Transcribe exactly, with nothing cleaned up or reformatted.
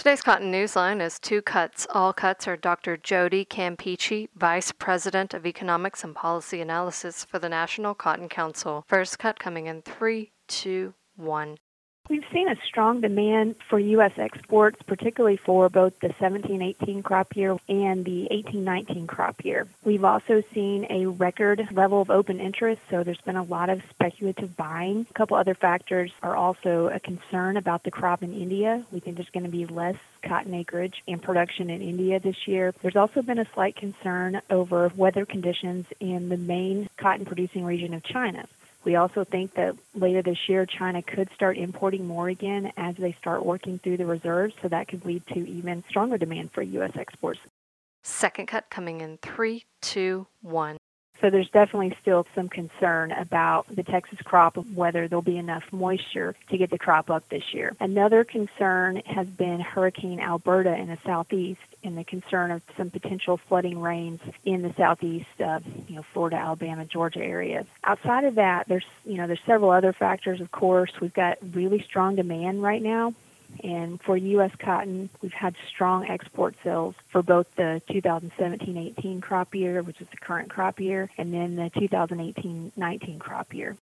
Today's Cotton Newsline is two cuts. All cuts are Doctor Jody Campeachy, Vice President of Economics and Policy Analysis for the National Cotton Council. First cut coming in three, two, one. We've seen a strong demand for U S exports, particularly for both the seventeen eighteen crop year and the eighteen nineteen crop year. We've also seen a record level of open interest, so there's been a lot of speculative buying. A couple other factors are also a concern about the crop in India. We think there's going to be less cotton acreage and production in India this year. There's also been a slight concern over weather conditions in the main cotton-producing region of China. We also think that later this year, China could start importing more again as they start working through the reserves, so that could lead to even stronger demand for U S exports. Second cut coming in three, two, one. So there's definitely still some concern about the Texas crop, whether there'll be enough moisture to get the crop up this year. Another concern has been Hurricane Alberta in the southeast, and the concern of some potential flooding rains in the southeast of, you know, Florida, Alabama, Georgia areas. Outside of that, there's, you know, there's several other factors, of course. We've got really strong demand right now. And for U S cotton, we've had strong export sales for both the two thousand seventeen eighteen crop year, which is the current crop year, and then the two thousand eighteen nineteen crop year.